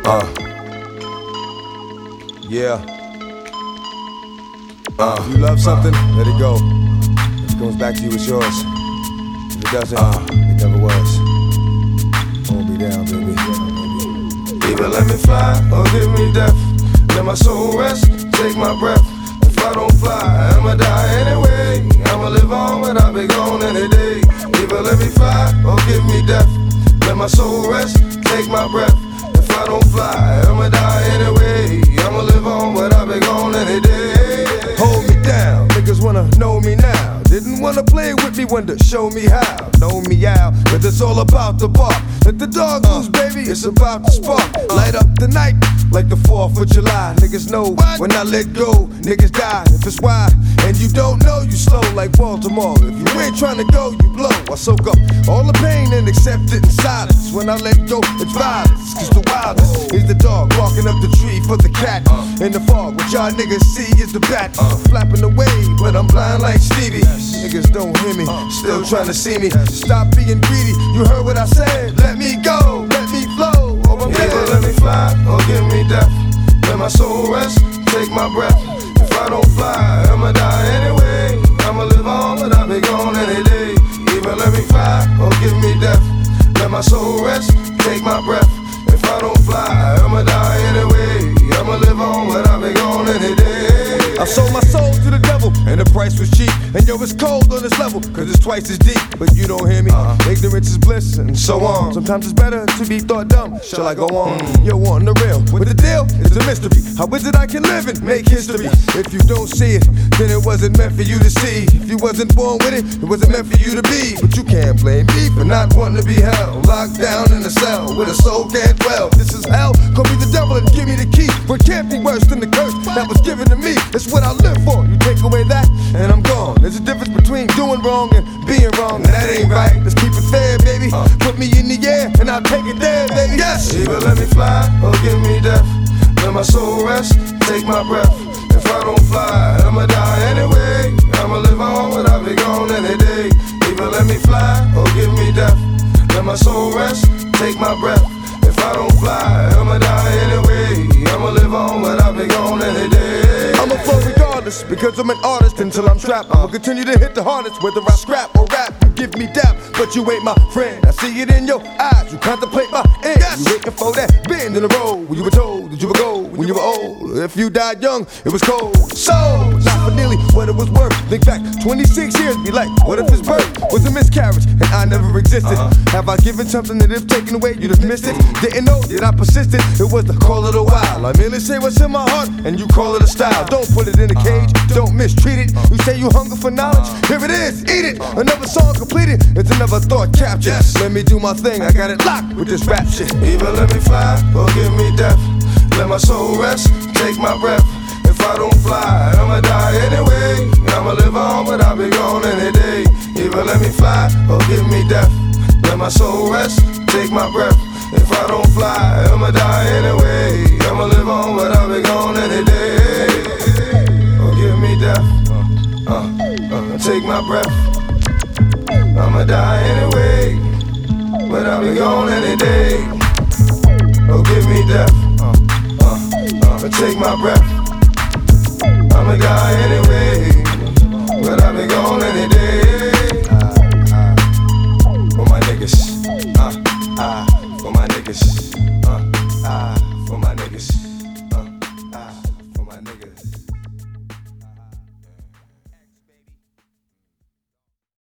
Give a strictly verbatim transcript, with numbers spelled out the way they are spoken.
Uh. Yeah. Uh. If you love something, uh. let it go. If it comes back to you, it's yours. If it doesn't, uh. it never was. Hold me down, baby. Either let me fly or give me death. Let my soul rest, take my breath. If I don't fly, I'ma die anyway. I'ma live on, but I'll be gone any day. Either let me fly or give me death. Let my soul rest, take my breath. If I don't fly, I'ma die anyway. I'ma live on, but I'll be gone any day. Hold me down, niggas wanna know me now. Didn't wanna play with me, wanted to show me how. Know me out, cause it's all about the bark. Let the dog loose, baby, it's about to spark. Light up the night like the fourth of July. Niggas know when I let go, niggas die. If it's why, and you don't know, you slow like Baltimore. If you ain't trying to go, you blow. I soak up all the pain and accept it in silence. When I let go, it's violence. Cause the wildest is the dog barking up the tree for the cat. In the fog, what y'all niggas see is the bat flapping away, but I'm blind like Stevie. Niggas don't hear me, still trying to see me. Stop being greedy, you heard what I said. Let me go, let me flow. Either let me fly or give me death. Let my soul rest, take my breath. If I don't fly, I'ma die anyway. I'ma live on, but I'll be gone any day. Either let me fly or give me death. Let my soul rest, take my breath. If I don't fly, I'ma die anyway. I'ma live on, but I'll be gone any day. I sold my soul to the devil, and the price was cheap. And yo, it's cold on this level, cause it's twice as deep. But you don't hear me, uh-huh. Ignorance is bliss, and so on. Sometimes it's better to be thought dumb. Shall I go on? Mm. Yo, on the real, with the deal, it's a mystery. How is it I can live and make history? If you don't see it, then it wasn't meant for you to see. If you wasn't born with it, it wasn't meant for you to be. But you can't blame me for not wanting to be held. Locked down in a cell, where the soul can't dwell. This is hell, call me the devil and give me the key. But it can't be worse than the curse that was given to me. It's what I live for. You take away that, and I'm gone. There's a difference between doing wrong and being wrong, and that ain't right. Let's keep it fair, baby. Uh. Put me in the air, and I'll take it there, baby. Yes. Either let me fly or give me death. Let my soul rest, take my breath. If I don't fly, I'ma die anyway. I'ma live on, but I'll be gone any day. Either let me fly or give me death. Let my soul rest, take my breath. If I don't fly, I'ma die anyway. I'ma live on, but I'll be gone any day. I'ma flow regardless, because I'm an artist until I'm trapped. I'ma continue to hit the hardest, whether I scrap or rap. You give me dap, but you ain't my friend. I see it in your eyes, you contemplate my end. Yes. You waiting for that bend in the road when you were told that you would go when you were old. If you died young, it was cold. So, not for nearly what it was worth. Think back, twenty-six years, be like, what if his birth was a miscarriage and I never existed? Uh-huh. Have I given something that if taken away, you'd have missed it? Didn't know that I persisted, it was the call of the wild. I merely say what's in my heart, and you call it a style. Don't put it in a cage, don't mistreat it. You say you hunger for knowledge, here it is, eat it. Another song completed, it's another thought captured. Yes. Let me do my thing, I got it locked with this rap shit. Either let me fly or give me death. Let my soul rest, take my breath. If I don't fly, I'ma die anyway. I'ma live on, but I'll be gone any day. Either let me fly or give me death. Let my soul rest, take my breath. If I don't fly, I'ma die anyway. I'ma live on, but I'll be gone any day. Or give me death, uh, uh, take my breath. I'ma die anyway, but I'll be gone any day. Or give me death, uh, uh, uh, take my breath. I'ma die anyway, but I'll be gone any day. Uh, uh, for my niggas, uh, uh, for my niggas, uh, uh, for my niggas.